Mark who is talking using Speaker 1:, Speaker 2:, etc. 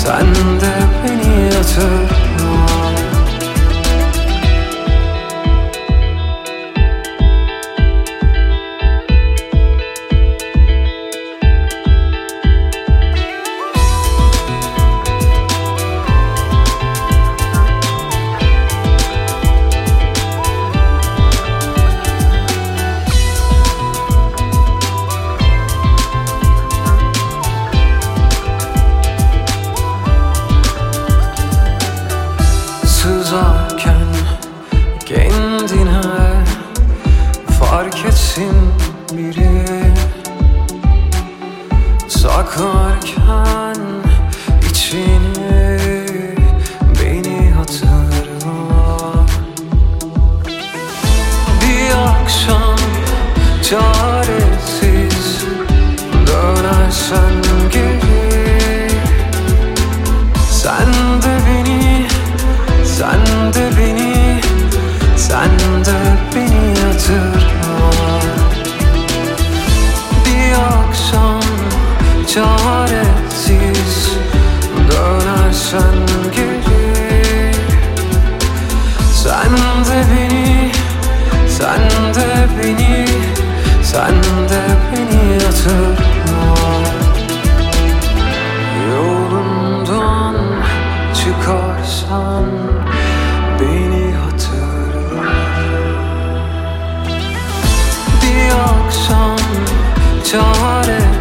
Speaker 1: Sen de beni hatırla. Sızarken kendine fark etsin biri, saklarken içini beni hatırla. Bir akşam çaresiz dönersen geri, sen de beni, sen de beni, sen de beni hatırla. Bir akşam çaresiz dönersen geri, sen de beni, sen de beni, sen de beni hatırla. Yolundan çıkarsan beni hatırla. Bir akşam çare